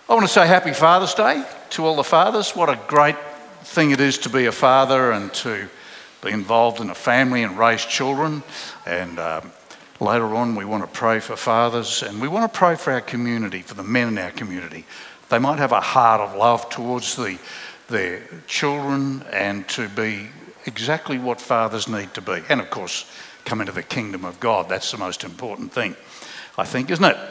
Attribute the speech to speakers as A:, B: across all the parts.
A: I want to say happy Father's Day to all the fathers. What a great thing it is to be a father and to be involved in a family and raise children. And later on we want to pray for fathers, and we want to pray for our community, for the men in our community. They might have a heart of love towards their children and to be exactly what fathers need to be. And of course, come into the kingdom of God. That's the most important thing, I think, isn't it?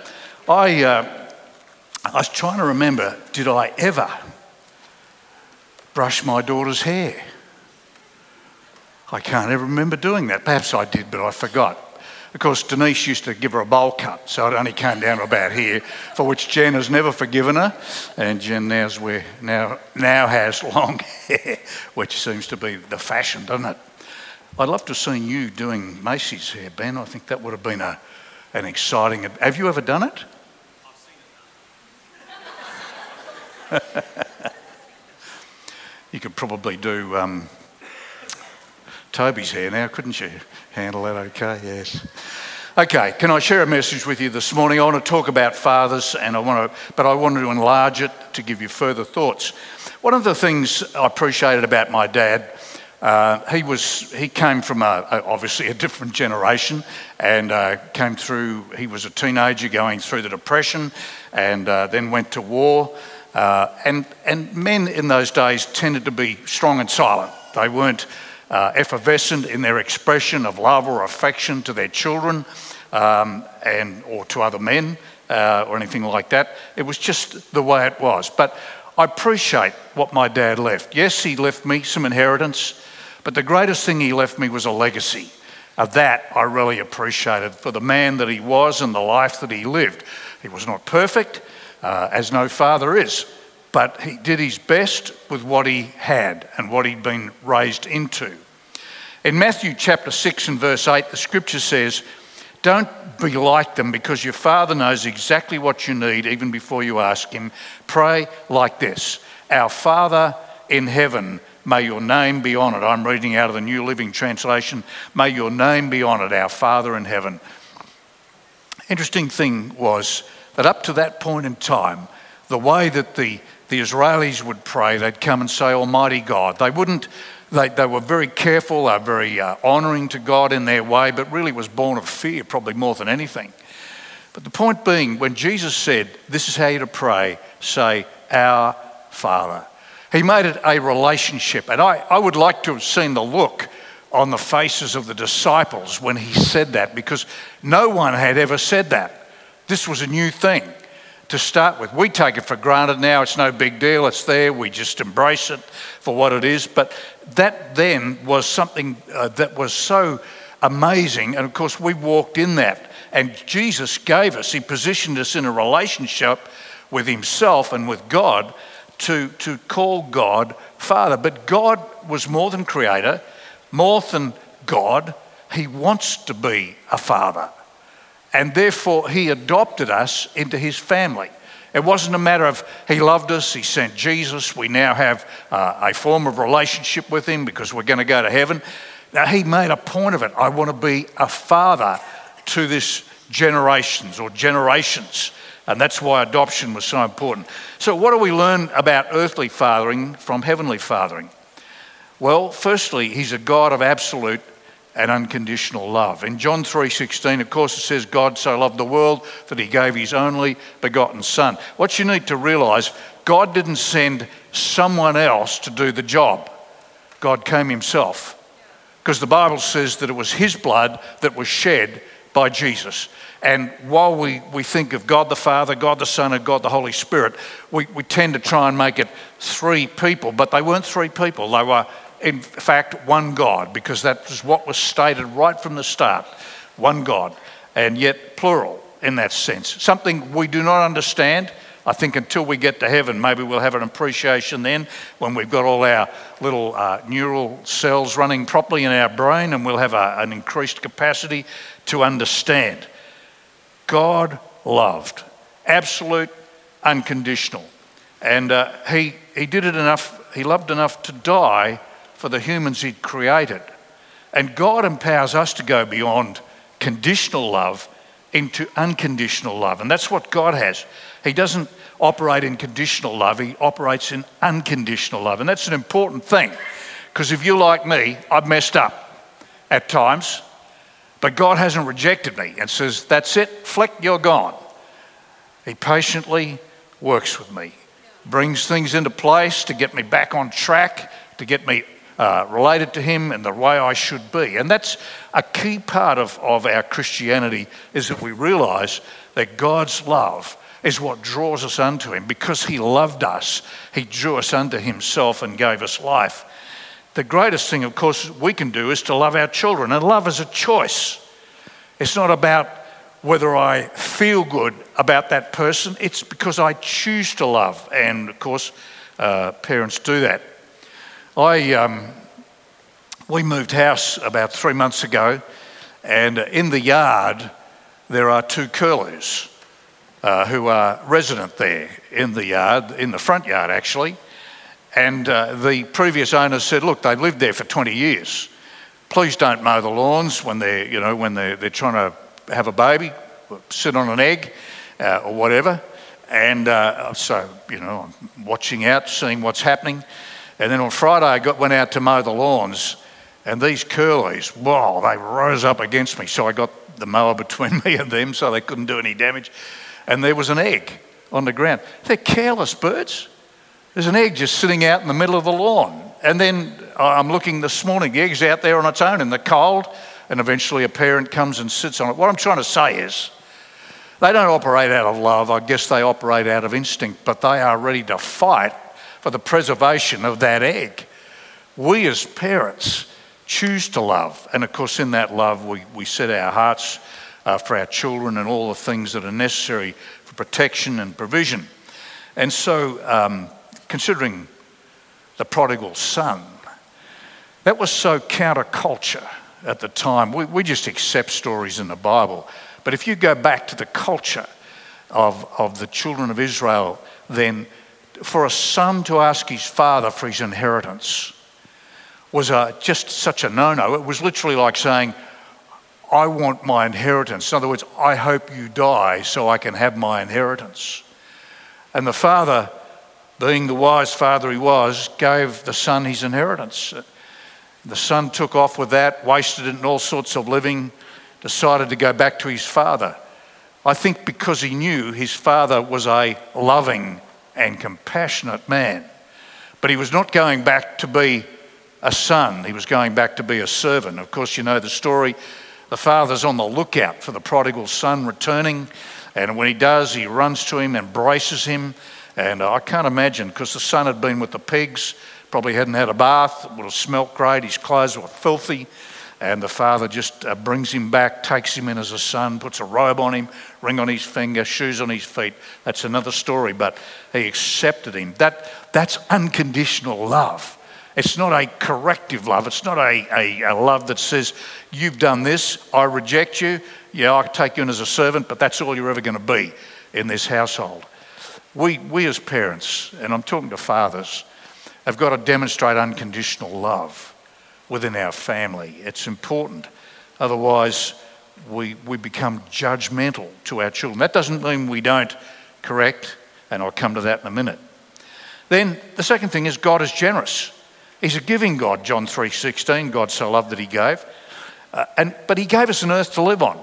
A: I was trying to remember, did I ever brush my daughter's hair? I can't ever remember doing that. Perhaps I did, but I forgot. Of course, Denise used to give her a bowl cut, so it only came down to about here, for which Jen has never forgiven her. And Jen now has long hair, which seems to be the fashion, doesn't it? I'd love to have seen you doing Macy's hair, Ben. I think that would have been an exciting... Have you ever done it? You could probably do Toby's hair now, couldn't you? Handle that okay? Yes. Okay, can I share a message with you this morning? I want to talk about fathers, but I want to enlarge it to give you further thoughts. One of the things I appreciated about my dad, he came from obviously a different generation, and he was a teenager going through the Depression, and then went to war. And men in those days tended to be strong and silent. They weren't effervescent in their expression of love or affection to their children or to other men or anything like that. It was just the way it was. But I appreciate what my dad left. Yes, he left me some inheritance, but the greatest thing he left me was a legacy. Of that I really appreciated for the man that he was and the life that he lived. He was not perfect, as no father is, but he did his best with what he had and what he'd been raised into. In Matthew chapter 6 and verse 8, the scripture says, "Don't be like them, because your Father knows exactly what you need even before you ask him. Pray like this: Our Father in heaven, may your name be honoured." I'm reading out of the New Living Translation. May your name be honoured, our Father in heaven. Interesting thing was that up to that point in time, the way that the Israelis would pray, they'd come and say, "Almighty God." They were very careful, they were very honouring to God in their way, but really was born of fear, probably more than anything. But the point being, when Jesus said, "This is how you're to pray," say, "Our Father." He made it a relationship. And I would like to have seen the look on the faces of the disciples when he said that, because no one had ever said that. This was a new thing to start with. We take it for granted now. It's no big deal. It's there. We just embrace it for what it is. But that then was something that was so amazing. And of course, we walked in that. And Jesus gave us, he positioned us in a relationship with himself and with God to call God Father. But God was more than creator, more than God. He wants to be a father. And therefore, he adopted us into his family. It wasn't a matter of he loved us, he sent Jesus, we now have a form of relationship with him because we're going to go to heaven. Now, he made a point of it. I want to be a father to this generations. And that's why adoption was so important. So what do we learn about earthly fathering from heavenly fathering? Well, firstly, he's a God of absolute and unconditional love. In John 3:16, of course, it says, "God so loved the world that he gave his only begotten Son." What you need to realise, God didn't send someone else to do the job. God came himself. Because the Bible says that it was his blood that was shed by Jesus. And while we think of God the Father, God the Son, and God the Holy Spirit, we tend to try and make it three people, but they weren't three people. They were, in fact, one God, because that was what was stated right from the start. One God, and yet plural in that sense. Something we do not understand. I think until we get to heaven, maybe we'll have an appreciation then when we've got all our little neural cells running properly in our brain, and we'll have an increased capacity to understand. God loved, absolute, unconditional. And he did it enough, he loved enough to die for the humans he'd created. And God empowers us to go beyond conditional love into unconditional love. And that's what God has. He doesn't operate in conditional love, he operates in unconditional love. And that's an important thing, because if you're like me, I've messed up at times, but God hasn't rejected me and says, that's it, flick, you're gone. He patiently works with me, brings things into place to get me back on track, to get me related to him in the way I should be. And that's a key part of our Christianity, is that we realise that God's love is what draws us unto him. Because he loved us, he drew us unto himself and gave us life. The greatest thing, of course, we can do is to love our children. And love is a choice. It's not about whether I feel good about that person. It's because I choose to love. And, of course, parents do that. We moved house about 3 months ago, and in the yard there are two curlews who are resident there in the yard, in the front yard actually. And the previous owners said, look, they've lived there for 20 years. Please don't mow the lawns when they're trying to have a baby, sit on an egg or whatever. And so, I'm watching out, seeing what's happening. And then on Friday, I went out to mow the lawns, and these curlews, wow, they rose up against me. So I got the mower between me and them so they couldn't do any damage. And there was an egg on the ground. They're careless birds. There's an egg just sitting out in the middle of the lawn. And then I'm looking this morning, the egg's out there on its own in the cold, and eventually a parent comes and sits on it. What I'm trying to say is, they don't operate out of love. I guess they operate out of instinct, but they are ready to fight for the preservation of that egg. We as parents choose to love. And of course, in that love, we set our hearts for our children and all the things that are necessary for protection and provision. And so, considering the prodigal son, that was so counterculture at the time. We just accept stories in the Bible. But if you go back to the culture of the children of Israel, then for a son to ask his father for his inheritance was just such a no-no. It was literally like saying, I want my inheritance. In other words, I hope you die so I can have my inheritance. And the father, being the wise father he was, gave the son his inheritance. The son took off with that, wasted it in all sorts of living, decided to go back to his father. I think because he knew his father was a loving and compassionate man. But he was not going back to be a son. He was going back to be a servant. Of course, you know the story. The father's on the lookout for the prodigal son returning. And when he does, he runs to him, embraces him. And I can't imagine, because the son had been with the pigs, probably hadn't had a bath, would have smelt great, his clothes were filthy. And the father just brings him back, takes him in as a son, puts a robe on him, ring on his finger, shoes on his feet. That's another story, but he accepted him. That's unconditional love. It's not a corrective love. It's not a love that says, you've done this, I reject you. Yeah, I can take you in as a servant, but that's all you're ever going to be in this household. We as parents, and I'm talking to fathers, have got to demonstrate unconditional love within our family. It's important. Otherwise, we become judgmental to our children. That doesn't mean we don't correct, and I'll come to that in a minute. Then the second thing is God is generous. He's a giving God, John 3:16. God so loved that he gave. But he gave us an earth to live on.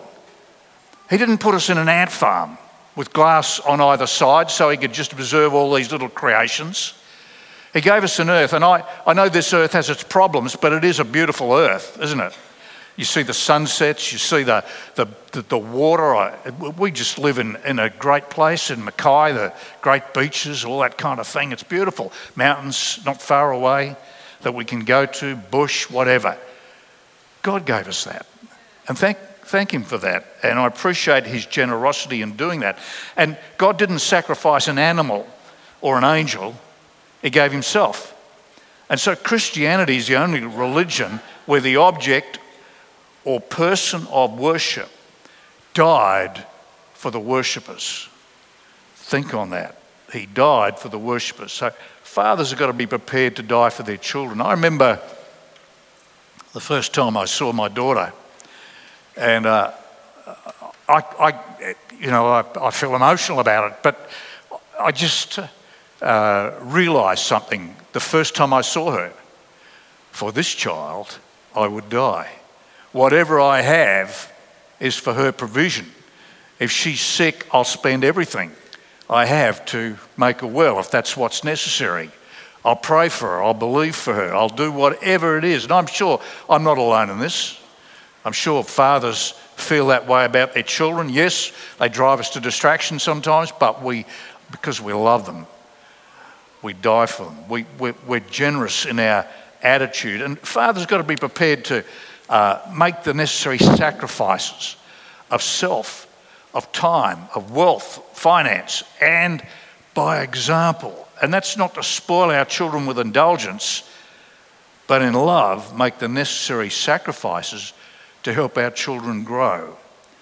A: He didn't put us in an ant farm with glass on either side so he could just observe all these little creations. He gave us an earth, and I know this earth has its problems, but it is a beautiful earth, isn't it? You see the sunsets, you see the water. We just live in a great place in Mackay, the great beaches, all that kind of thing. It's beautiful. Mountains not far away that we can go to, bush, whatever. God gave us that, and thank him for that. And I appreciate his generosity in doing that. And God didn't sacrifice an animal or an angel. He gave himself. And so Christianity is the only religion where the object or person of worship died for the worshippers. Think on that. He died for the worshippers. So fathers have got to be prepared to die for their children. I remember the first time I saw my daughter, and I feel emotional about it, but I just realised something the first time I saw her. For this child, I would die. Whatever I have is for her provision. If she's sick, I'll spend everything I have to make her well, if that's what's necessary. I'll pray for her, I'll believe for her, I'll do whatever it is. And I'm sure I'm not alone in this. I'm sure fathers feel that way about their children. Yes, they drive us to distraction sometimes, but because we love them, we die for them. We're generous in our attitude. And fathers got to be prepared to make the necessary sacrifices of self, of time, of wealth, finance, and by example. And that's not to spoil our children with indulgence, but in love, make the necessary sacrifices to help our children grow.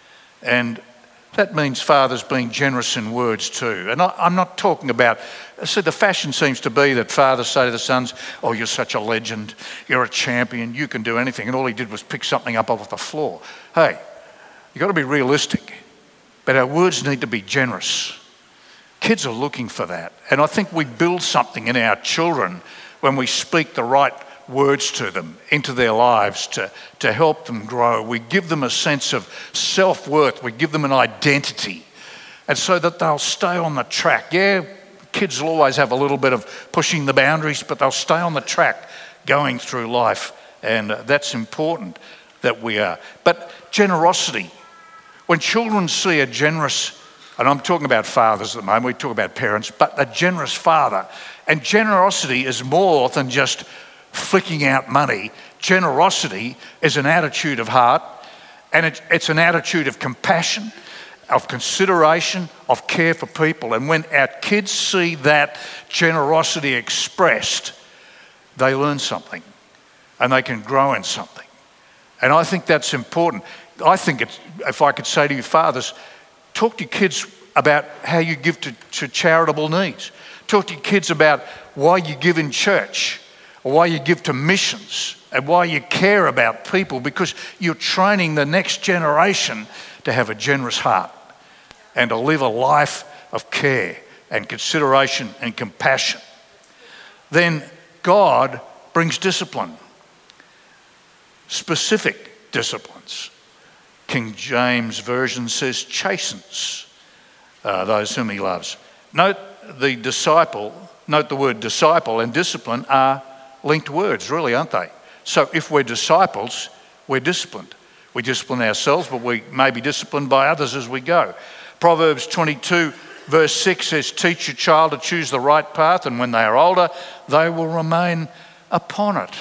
A: And that means fathers being generous in words too. And I'm not talking about, see, the fashion seems to be that fathers say to the sons, oh, you're such a legend, you're a champion, you can do anything. And all he did was pick something up off the floor. Hey, you've got to be realistic, but our words need to be generous. Kids are looking for that. And I think we build something in our children when we speak the right words to them into their lives to help them grow. We give them a sense of self-worth. We give them an identity. And so that they'll stay on the track. Yeah, kids will always have a little bit of pushing the boundaries, but they'll stay on the track going through life. And that's important that we are. But generosity. When children see a generous, and I'm talking about fathers at the moment, we talk about parents, but a generous father. And generosity is more than just flicking out money. Generosity is an attitude of heart, and it's an attitude of compassion, of consideration, of care for people. And when our kids see that generosity expressed, they learn something and they can grow in something. And I think that's important. I think it's, if I could say to you fathers, talk to your kids about how you give to charitable needs. Talk to your kids about why you give in church, or why you give to missions, and why you care about people, because you're training the next generation to have a generous heart and to live a life of care and consideration and compassion. Then God brings discipline, specific disciplines. King James Version says chastens those whom he loves. Note the word disciple and discipline are linked words, really, aren't they? So if we're disciples, we're disciplined. We discipline ourselves, but we may be disciplined by others as we go. Proverbs 22 verse 6 says, teach your child to choose the right path, and when they are older, they will remain upon it.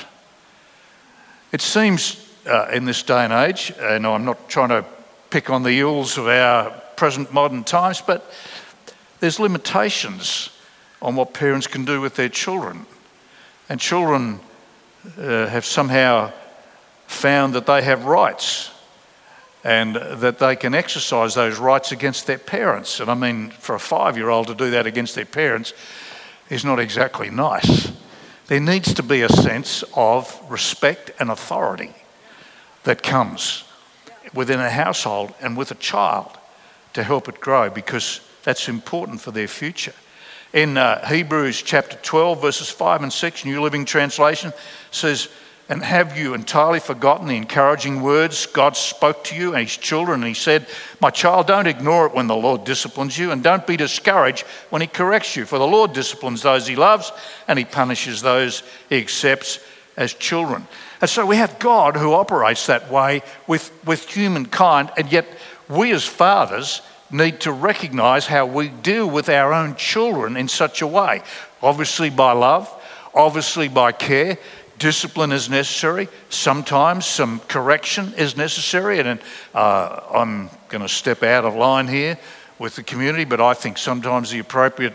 A: It seems in this day and age, and I'm not trying to pick on the ills of our present modern times, but there's limitations on what parents can do with their children. And children have somehow found that they have rights and that they can exercise those rights against their parents. And I mean, for a 5-year-old to do that against their parents is not exactly nice. There needs to be a sense of respect and authority that comes within a household and with a child to help it grow, because that's important for their future. In Hebrews chapter 12, verses 5 and 6, New Living Translation says, and have you entirely forgotten the encouraging words God spoke to you and his children? And he said, my child, don't ignore it when the Lord disciplines you, and don't be discouraged when he corrects you. For the Lord disciplines those he loves, and he punishes those he accepts as children. And so we have God who operates that way with humankind, and yet we as fathers need to recognise how we deal with our own children in such a way. Obviously by love, obviously by care. Discipline is necessary. Sometimes some correction is necessary. And I'm going to step out of line here with the community, but I think sometimes the appropriate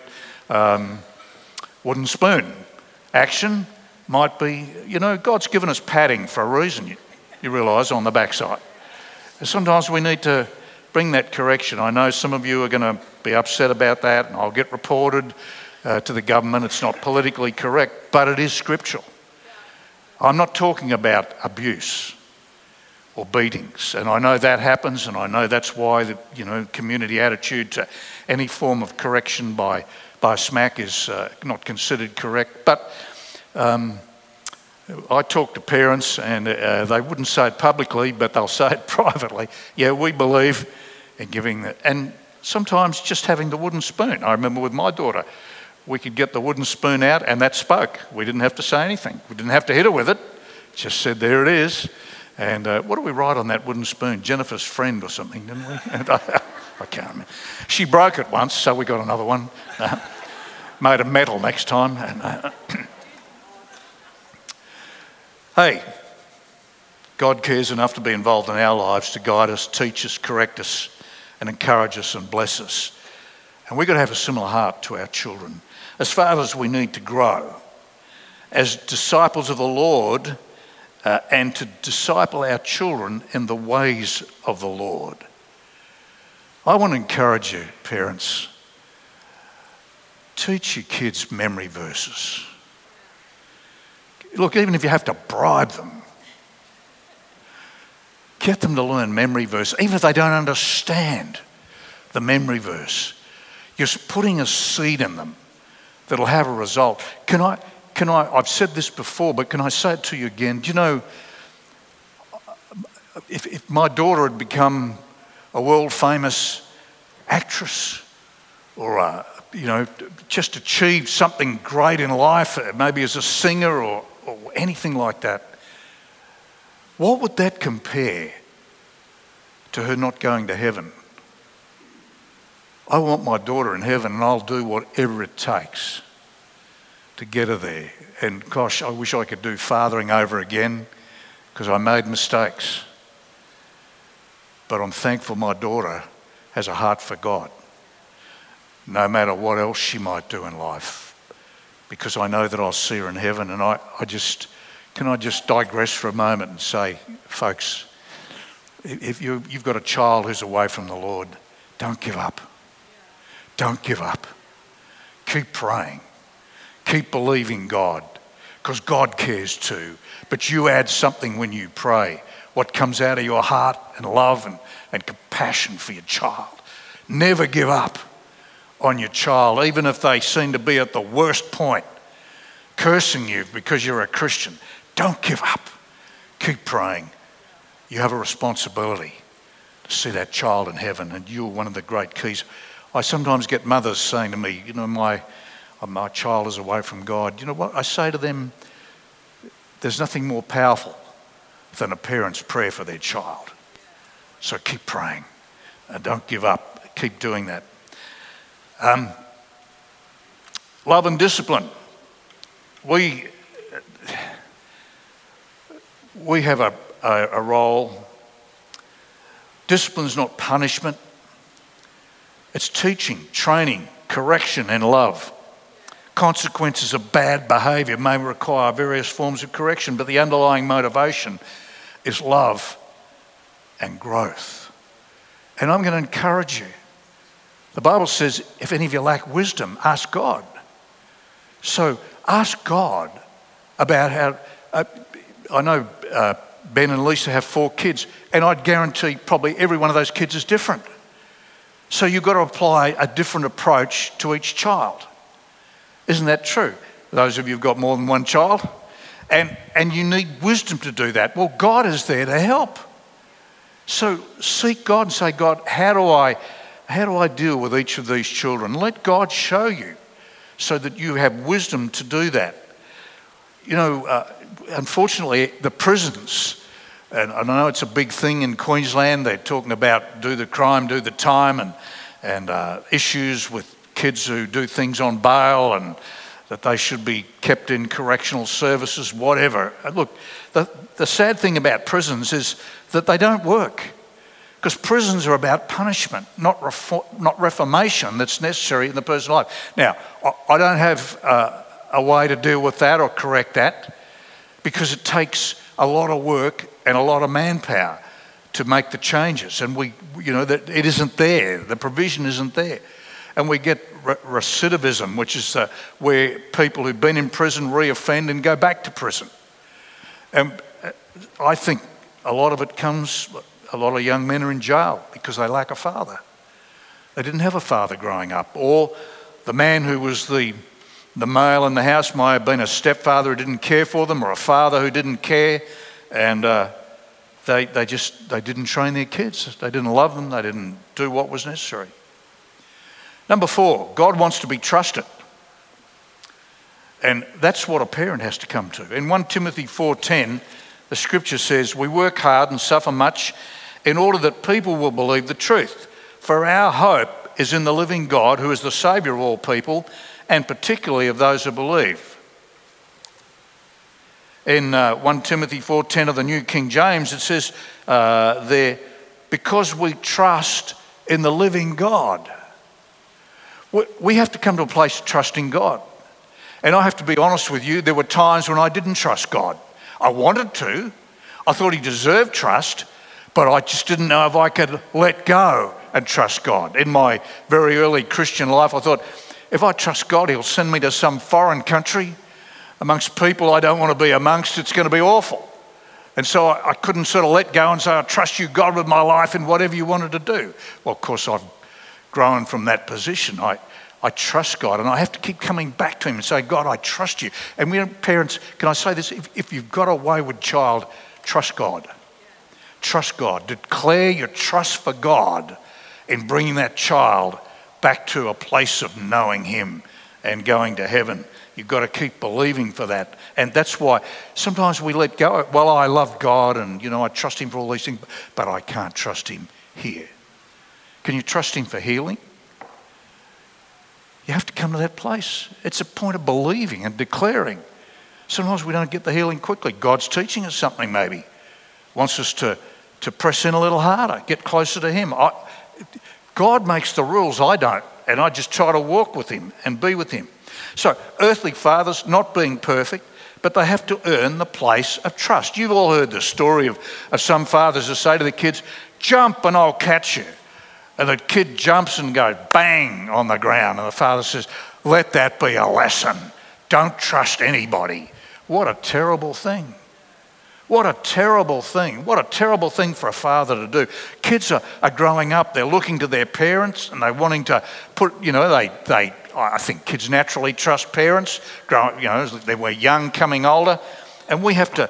A: wooden spoon action might be, God's given us padding for a reason, you realise, on the backside. And sometimes we need to bring that correction. I know some of you are going to be upset about that, and I'll get reported to the government. It's not politically correct, but it is scriptural. I'm not talking about abuse or beatings, and I know that happens, and I know that's why the community attitude to any form of correction by by smack is not considered correct. But I talk to parents and they wouldn't say it publicly, but they'll say it privately. Yeah, we believe in giving that. And sometimes just having the wooden spoon. I remember with my daughter, we could get the wooden spoon out and that spoke. We didn't have to say anything. We didn't have to hit her with it. Just said, there it is. And what do we write on that wooden spoon? Jennifer's friend or something, didn't we? I can't remember. She broke it once, so we got another one. Made of metal next time. And, hey, God cares enough to be involved in our lives to guide us, teach us, correct us, and encourage us and bless us. And we've got to have a similar heart to our children. As fathers, we need to grow. As disciples of the Lord, and to disciple our children in the ways of the Lord. I want to encourage you, parents, teach your kids memory verses. Look, even if you have to bribe them, get them to learn memory verse, even if they don't understand the memory verse. You're putting a seed in them that'll have a result. I've said this before, but can I say it to you again? Do you know, if my daughter had become a world-famous actress or, just achieved something great in life, maybe as a singer or anything like that, what would that compare to her not going to heaven? I want my daughter in heaven and I'll do whatever it takes to get her there. And gosh, I wish I could do fathering over again because I made mistakes. But I'm thankful my daughter has a heart for God, no matter what else she might do in life, because I know that I'll see her in heaven. And can I just digress for a moment and say, folks, if you've got a child who's away from the Lord, don't give up. Don't give up. Keep praying. Keep believing God, because God cares too. But you add something when you pray, what comes out of your heart and love and compassion for your child. Never give up on your child, even if they seem to be at the worst point, cursing you because you're a Christian. Don't give up. Keep praying. You have a responsibility to see that child in heaven, and you're one of the great keys. I sometimes get mothers saying to me, my child is away from God. You know what? I say to them, there's nothing more powerful than a parent's prayer for their child. So keep praying and don't give up. Keep doing that. Love and discipline. We have a role. Discipline's not punishment. It's teaching, training, correction, and love. Consequences of bad behaviour may require various forms of correction, but the underlying motivation is love and growth. And I'm going to encourage you. The Bible says, if any of you lack wisdom, ask God. So ask God about how... I know Ben and Lisa have 4 kids, and I'd guarantee probably every one of those kids is different. So you've got to apply a different approach to each child. Isn't that true? Those of you who've got more than one child. And you need wisdom to do that. Well, God is there to help. So seek God and say, God, how do I deal with each of these children? Let God show you so that you have wisdom to do that. Unfortunately, the prisons, and I know it's a big thing in Queensland, they're talking about do the crime, do the time, and issues with kids who do things on bail and that they should be kept in correctional services, whatever. Look, the sad thing about prisons is that they don't work, because prisons are about punishment, not reformation that's necessary in the person's life. Now, I don't have a way to deal with that or correct that, because it takes a lot of work and a lot of manpower to make the changes, and that it isn't there. The provision isn't there. And we get recidivism, which is where people who've been in prison reoffend and go back to prison. And I think a lot of young men are in jail because they lack a father. They didn't have a father growing up, or the man who was the male in the house might have been a stepfather who didn't care for them, or a father who didn't care, and they didn't train their kids. They didn't love them. They didn't do what was necessary. Number 4, God wants to be trusted. And that's what a parent has to come to. In 1 Timothy 4:10, the scripture says, "We work hard and suffer much in order that people will believe the truth. For our hope is in the living God, who is the Saviour of all people, and particularly of those who believe." In 1 Timothy 4:10 of the New King James, it says there, "Because we trust in the living God." We have to come to a place of trusting God. And I have to be honest with you, there were times when I didn't trust God. I wanted to. I thought he deserved trust, but I just didn't know if I could let go and trust God. In my very early Christian life, I thought, if I trust God, he'll send me to some foreign country amongst people I don't want to be amongst. It's going to be awful. And so I couldn't sort of let go and say, I trust you, God, with my life and whatever you wanted to do. Well, of course, I've grown from that position. I trust God, and I have to keep coming back to him and say, God, I trust you. And we parents, can I say this? If you've got a wayward child, trust God. Trust God. Declare your trust for God in bringing that child back to a place of knowing him and going to heaven. You've got to keep believing for that. And that's why sometimes we let go. Well, I love God and, I trust him for all these things, but I can't trust him here. Can you trust him for healing? You have to come to that place. It's a point of believing and declaring. Sometimes we don't get the healing quickly. God's teaching us something maybe. Wants us to press in a little harder, get closer to him. God makes the rules, I don't. And I just try to walk with him and be with him. So earthly fathers, not being perfect, but they have to earn the place of trust. You've all heard the story of some fathers who say to the kids, jump and I'll catch you. And the kid jumps and goes bang on the ground. And the father says, let that be a lesson. Don't trust anybody. What a terrible thing. What a terrible thing. What a terrible thing for a father to do. Kids are growing up. They're looking to their parents and they're wanting to put, I think kids naturally trust parents, they were young, coming older. And we have to,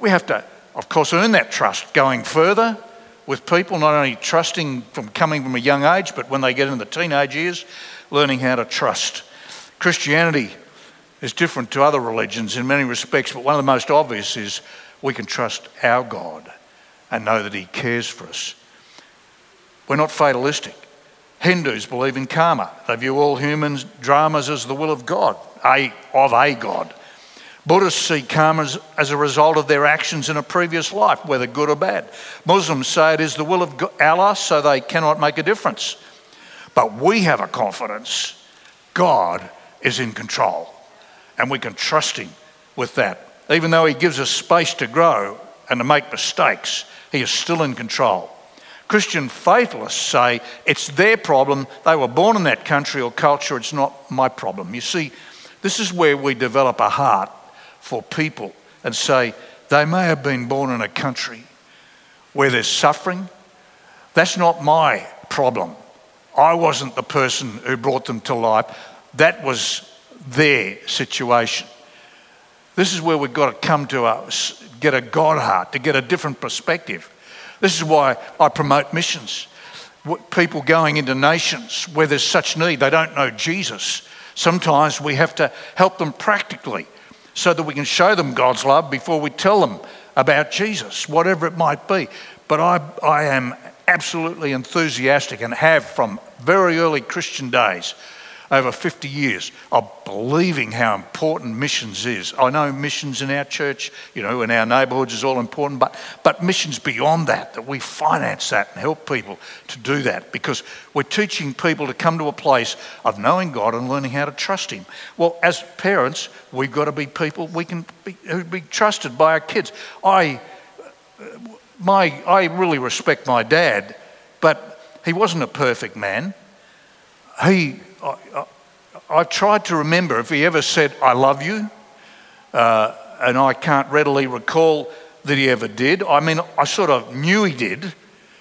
A: of course, earn that trust going further with people, not only trusting coming from a young age, but when they get into the teenage years, learning how to trust. Christianity is different to other religions in many respects, but one of the most obvious is we can trust our God and know that he cares for us. We're not fatalistic. Hindus believe in karma. They view all human dramas as the will of God, of a God. Buddhists see karma as a result of their actions in a previous life, whether good or bad. Muslims say it is the will of Allah, so they cannot make a difference. But we have a confidence. God is in control, and we can trust him with that. Even though he gives us space to grow and to make mistakes, he is still in control. Christian faithlists say it's their problem. They were born in that country or culture. It's not my problem. You see, this is where we develop a heart for people and say they may have been born in a country where there's suffering. That's not my problem. I wasn't the person who brought them to life. That was their situation. This is where we've got to come to get a God heart, to get a different perspective. This is why I promote missions. People going into nations where there's such need, they don't know Jesus. Sometimes we have to help them practically so that we can show them God's love before we tell them about Jesus, whatever it might be. But I am absolutely enthusiastic and have from very early Christian days, over 50 years, of believing how important missions is. I know missions in our church, in our neighbourhoods is all important, but missions beyond that we finance that and help people to do that because we're teaching people to come to a place of knowing God and learning how to trust him. Well, as parents, we've got to be people who can be trusted by our kids. I really respect my dad, but he wasn't a perfect man. I've tried to remember if he ever said, I love you, and I can't readily recall that he ever did. I mean, I sort of knew he did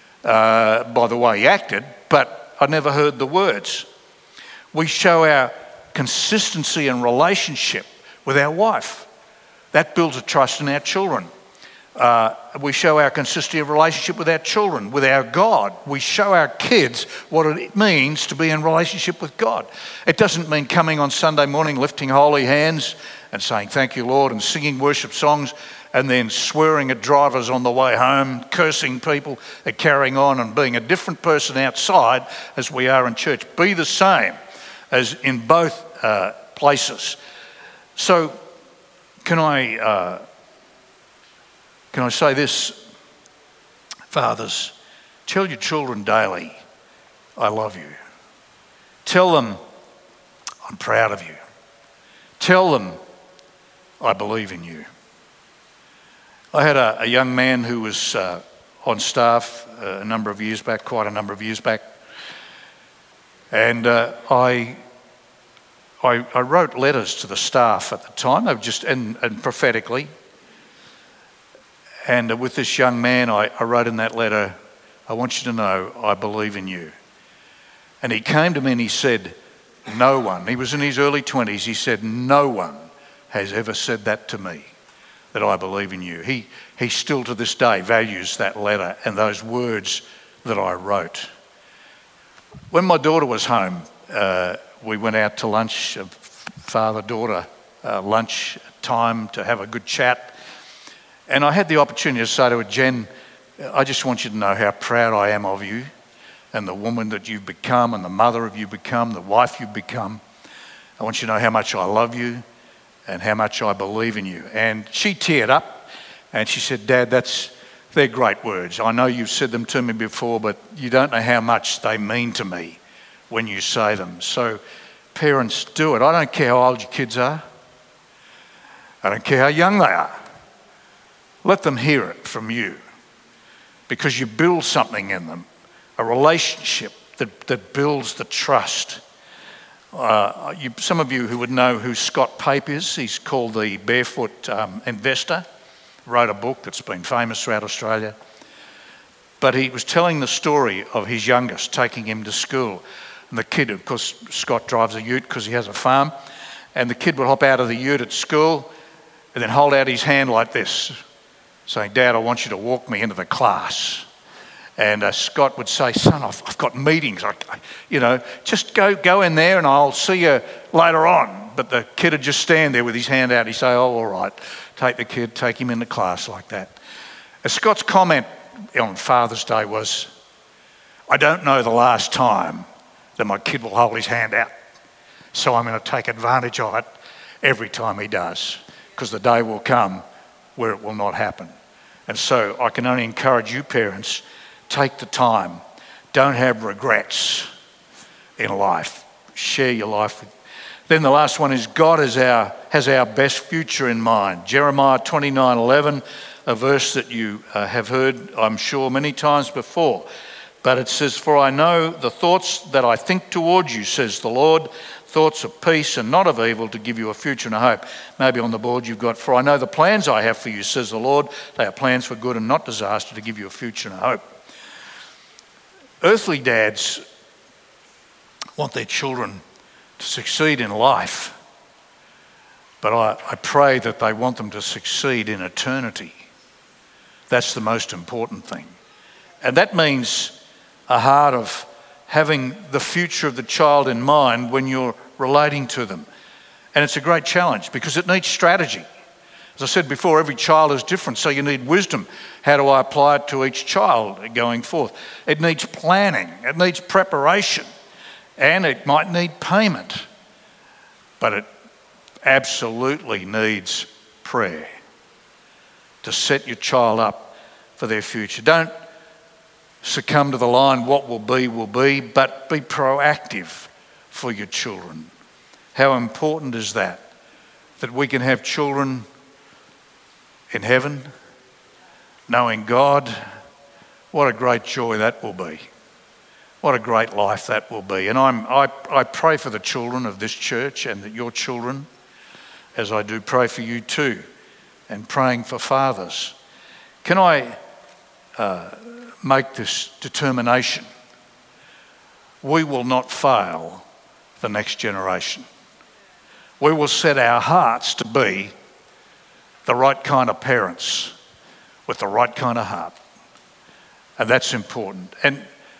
A: by the way he acted, but I never heard the words. We show our consistency and relationship with our wife. That builds a trust in our children. We show our consistency of relationship with our children, with our God. We show our kids what it means to be in relationship with God. It doesn't mean coming on Sunday morning, lifting holy hands and saying, "Thank you, Lord," and singing worship songs and then swearing at drivers on the way home, cursing people and carrying on and being a different person outside as we are in church. Be the same as in both places. So can I say this, fathers? Tell your children daily, "I love you." Tell them, "I'm proud of you." Tell them, "I believe in you." I had a young man who was on staff quite a number of years back, and I wrote letters to the staff at the time. They were just and prophetically. And with this young man, I wrote in that letter, "I want you to know I believe in you." And he came to me and he said, "No one," he was in his early 20s, he said, "No one has ever said that to me, that I believe in you." He still to this day values that letter and those words that I wrote. When my daughter was home, we went out to lunch, father-daughter lunch time, to have a good chat. And I had the opportunity to say to her, "Jen, I just want you to know how proud I am of you and the woman that you've become and the mother you've become, the wife you've become. I want you to know how much I love you and how much I believe in you." And she teared up and she said, "Dad, they're great words. I know you've said them to me before, but you don't know how much they mean to me when you say them." So parents, do it. I don't care how old your kids are. I don't care how young they are. Let them hear it from you, because you build something in them, a relationship that builds the trust. Some of you who would know who Scott Pape is, he's called the Barefoot Investor, wrote a book that's been famous throughout Australia. But he was telling the story of his youngest, taking him to school. And the kid, of course, Scott drives a ute because he has a farm, and the kid would hop out of the ute at school and then hold out his hand like this, saying, "Dad, I want you to walk me into the class." And Scott would say, "Son, I've got meetings. Just go in there and I'll see you later on." But the kid would just stand there with his hand out. He'd say, "Oh, all right." Take the kid, take him into class like that. And Scott's comment on Father's Day was, "I don't know the last time that my kid will hold his hand out, so I'm going to take advantage of it every time he does, because the day will come where it will not happen." And so I can only encourage you parents, take the time. Don't have regrets in life. Share your life with. Then the last one is God has our best future in mind. Jeremiah 29:11, a verse that you have heard, I'm sure, many times before. But it says, "For I know the thoughts that I think towards you, says the Lord, thoughts of peace and not of evil, to give you a future and a hope." Maybe on the board you've got, "For I know the plans I have for you, says the Lord. They are plans for good and not disaster, to give you a future and a hope." Earthly dads want their children to succeed in life, but I pray that they want them to succeed in eternity. That's the most important thing. And that means a heart of having the future of the child in mind when you're relating to them. And it's a great challenge because it needs strategy. As I said before, every child is different, so you need wisdom. How do I apply it to each child going forth? It needs planning, it needs preparation, and it might need payment. But it absolutely needs prayer to set your child up for their future. Don't succumb to the line, "What will be," but be proactive for your children. How important is that? That we can have children in heaven, knowing God. What a great joy that will be. What a great life that will be. And I pray for the children of this church and your children, as I do pray for you too, and praying for fathers. Can I make this determination? We will not fail the next generation. we will set our hearts to be the right kind of parents with the right kind of heart. And that's important. And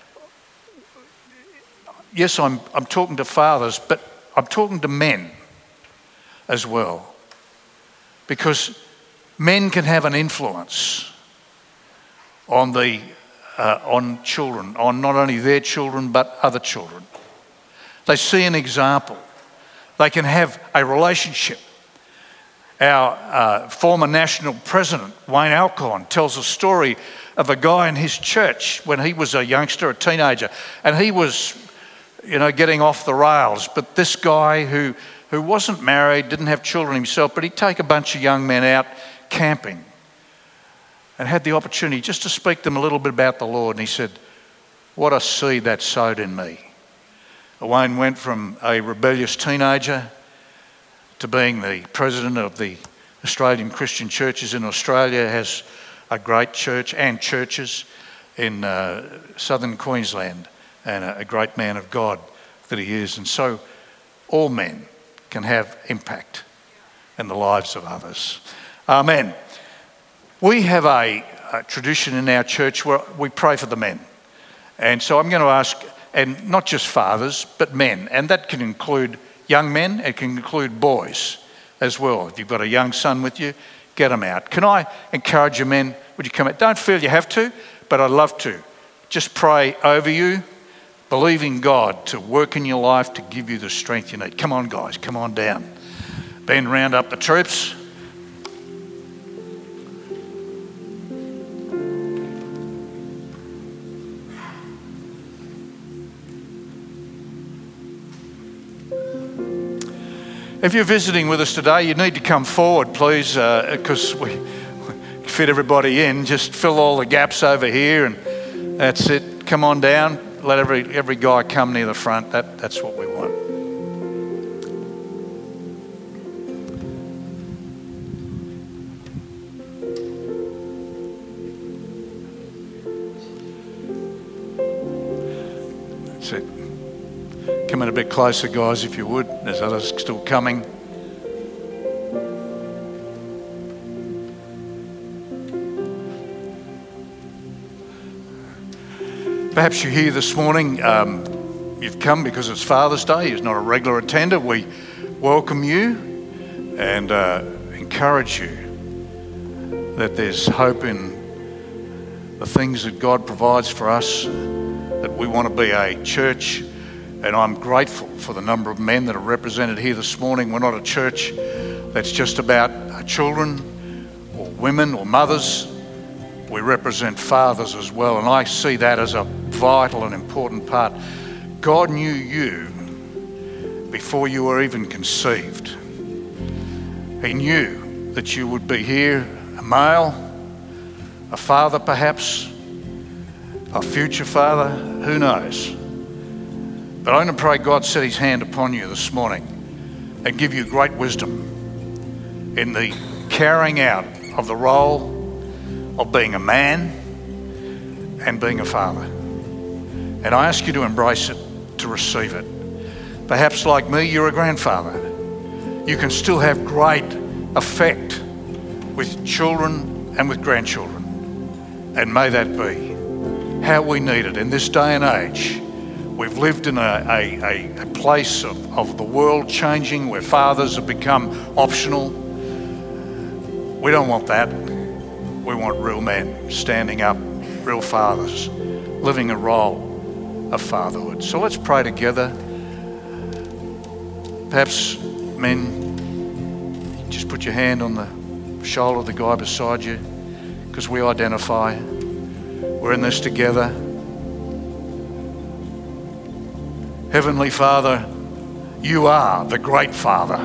A: yes, I'm talking to fathers, but I'm talking to men as well. Because men can have an influence on children, on not only their children but other children. They see an example. They can have a relationship. Our former national president, Wayne Alcorn, tells a story of a guy in his church when he was a youngster, a teenager, and he was, getting off the rails. But this guy who wasn't married, didn't have children himself, but he'd take a bunch of young men out camping and had the opportunity just to speak to them a little bit about the Lord. And he said, "What a seed that sowed in me." Wayne went from a rebellious teenager to being the president of the Australian Christian Churches in Australia, has a great church and churches in southern Queensland, and a great man of God that he is. And so all men can have impact in the lives of others. Amen. We have a tradition in our church where we pray for the men. And so I'm going to ask, and not just fathers, but men. And that can include young men, it can include boys as well. If you've got a young son with you, get them out. Can I encourage you men, would you come out? Don't feel you have to, but I'd love to. Just pray over you, believing God to work in your life to give you the strength you need. Come on, guys, come on down. Ben, round up the troops. If you're visiting with us today, you need to come forward, please, because we fit everybody in. Just fill all the gaps over here, and that's it. Come on down. Let every guy come near the front. That's what we want. That's it. Come in a bit closer, guys, if you would. There's others still coming. Perhaps you're here this morning. You've come because it's Father's Day. You're not a regular attender. We welcome you and encourage you that there's hope in the things that God provides for us, that we want to be a church. And I'm grateful for the number of men that are represented here this morning. We're not a church that's just about children or women or mothers. We represent fathers as well, and I see that as a vital and important part. God knew you before you were even conceived. He knew that you would be here, a male, a father perhaps, a future father, who knows. But I'm going to pray God set his hand upon you this morning and give you great wisdom in the carrying out of the role of being a man and being a father. And I ask you to embrace it, to receive it. Perhaps like me, you're a grandfather. You can still have great effect with children and with grandchildren. And may that be how we need it in this day and age. We've lived in a place of the world changing where fathers have become optional. We don't want that. We want real men standing up, real fathers, living a role of fatherhood. So let's pray together. Perhaps men, just put your hand on the shoulder of the guy beside you, because we identify. We're in this together. Heavenly Father, you are the great Father.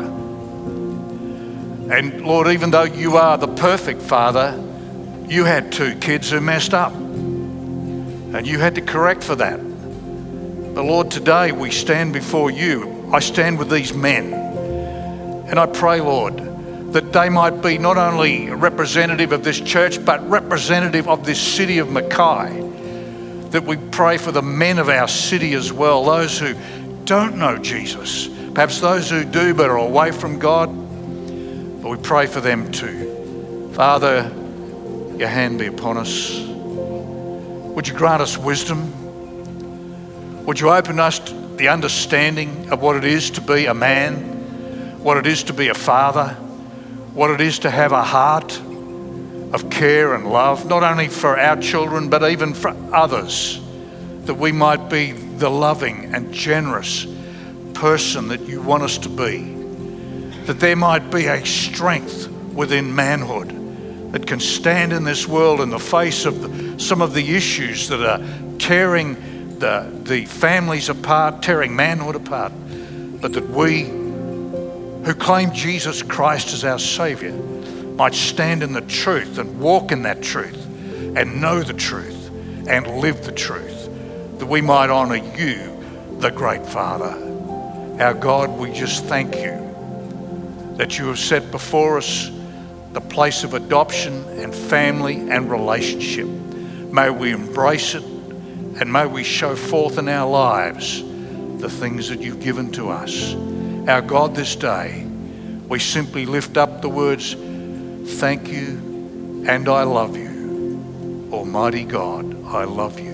A: And Lord, even though you are the perfect Father, you had 2 kids who messed up. And you had to correct for that. But Lord, today we stand before you. I stand with these men. And I pray, Lord, that they might be not only representative of this church, but representative of this city of Mackay. That we pray for the men of our city as well, those who don't know Jesus, perhaps those who do but are away from God, but we pray for them too. Father, your hand be upon us. Would you grant us wisdom? Would you open us to the understanding of what it is to be a man, what it is to be a father, what it is to have a heart of care and love, not only for our children, but even for others, that we might be the loving and generous person that you want us to be, that there might be a strength within manhood that can stand in this world in the face of some of the issues that are tearing the families apart, tearing manhood apart, but that we who claim Jesus Christ as our Saviour might stand in the truth and walk in that truth and know the truth and live the truth, that we might honour you, the great Father. Our God, we just thank you that you have set before us the place of adoption and family and relationship. May we embrace it, and may we show forth in our lives the things that you've given to us. Our God, this day, we simply lift up the words, thank you and I love you. Almighty God, I love you.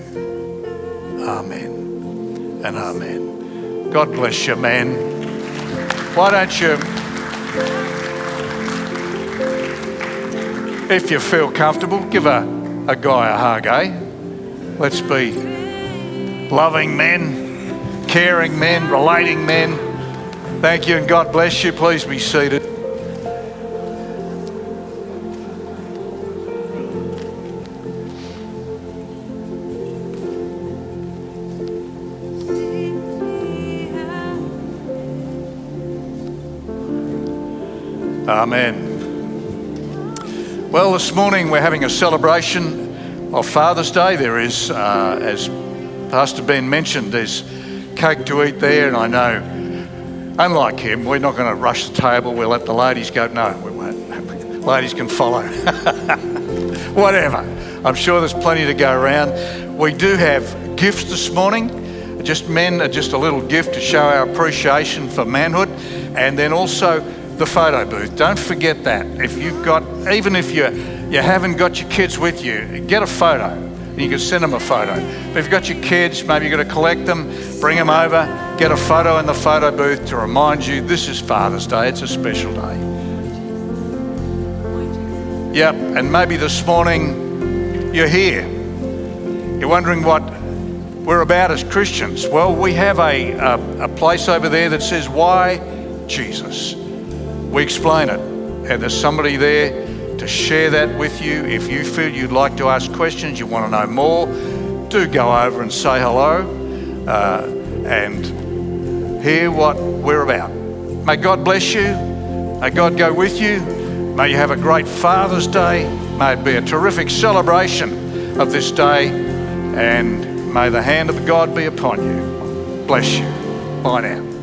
A: Amen and amen. God bless you, man. Why don't you, if you feel comfortable, give a guy a hug, eh? Let's be loving men, caring men, relating men. Thank you and God bless you. Please be seated. Amen. Well, this morning we're having a celebration of Father's Day. There is, as Pastor Ben mentioned, there's cake to eat there, and I know, unlike him, we're not going to rush the table. We'll let the ladies go. No, we won't. Ladies can follow. Whatever. I'm sure there's plenty to go around. We do have gifts this morning. Just men, just a little gift to show our appreciation for manhood, and then also the photo booth. Don't forget that. If you've got, even if you haven't got your kids with you, get a photo. You can send them a photo. But if you've got your kids, maybe you've got to collect them, bring them over, get a photo in the photo booth to remind you this is Father's Day. It's a special day. Yep, and maybe this morning you're here. You're wondering what we're about as Christians. Well, we have a place over there that says, why Jesus? We explain it, and there's somebody there to share that with you. If you feel you'd like to ask questions, you want to know more, do go over and say hello and hear what we're about. May God bless you. May God go with you. May you have a great Father's Day. May it be a terrific celebration of this day, and may the hand of God be upon you. Bless you. Bye now.